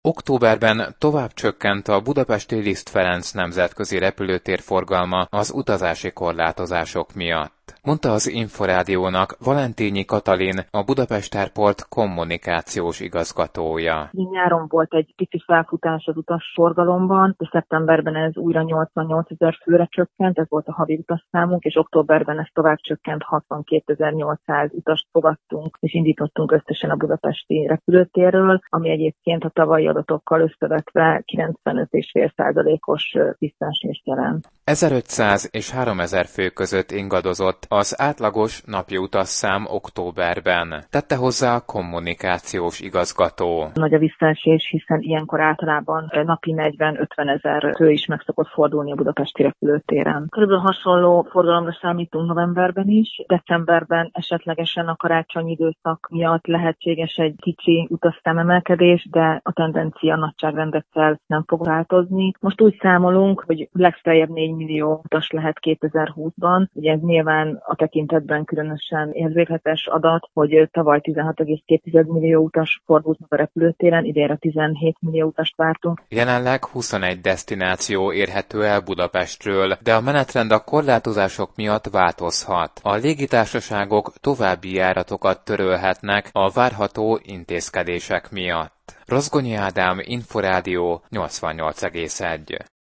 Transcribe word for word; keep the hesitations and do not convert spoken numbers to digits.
Októberben tovább csökkent a budapesti Liszt Ferenc nemzetközi repülőtér forgalma az utazási korlátozások miatt, mondta az Inforádiónak Valentínyi Katalin, a Budapest Airport kommunikációs igazgatója. Nyáron volt egy pici felfutás az utasforgalomban, de szeptemberben ez újra nyolcvannyolcezer főre csökkent, ez volt a havi utasszámunk, és októberben ez tovább csökkent, hatvankétezer-nyolcszáz utast fogadtunk, és indítottunk összesen a budapesti repülőtérről, ami egyébként a tavalyi adatokkal összevetve kilencvenöt egész öt százalékos visszaesést jelent. ezerötszáz és háromezer fő között ingadozott az átlagos napi utasszám októberben, tette hozzá a kommunikációs igazgató. Nagy a visszaesés, hiszen ilyenkor általában napi negyven-ötven ezer fő is meg szokott fordulni a budapesti repülőtéren. Körülbelül hasonló forgalomra számítunk novemberben is, decemberben esetlegesen a karácsonyi időszak miatt lehetséges egy kicsi utasszám emelkedés, de a tendencia nagyságrendekkel nem fog változni. Most úgy számolunk, hogy legfeljebb négy millió utas lehet kétezer-húszban. Ugye ez nyilván a tekintetben különösen érzékletes adat, hogy tavaly tizenhat egész két millió utas fordult meg a repülőtéren, idénre tizenhét millió utast vártunk. Jelenleg huszonegy desztináció érhető el Budapestről, de a menetrend a korlátozások miatt változhat. A légitársaságok további járatokat törölhetnek a várható intézkedések miatt. Rozgonyi Ádám, Inforádió nyolcvannyolc egész egy.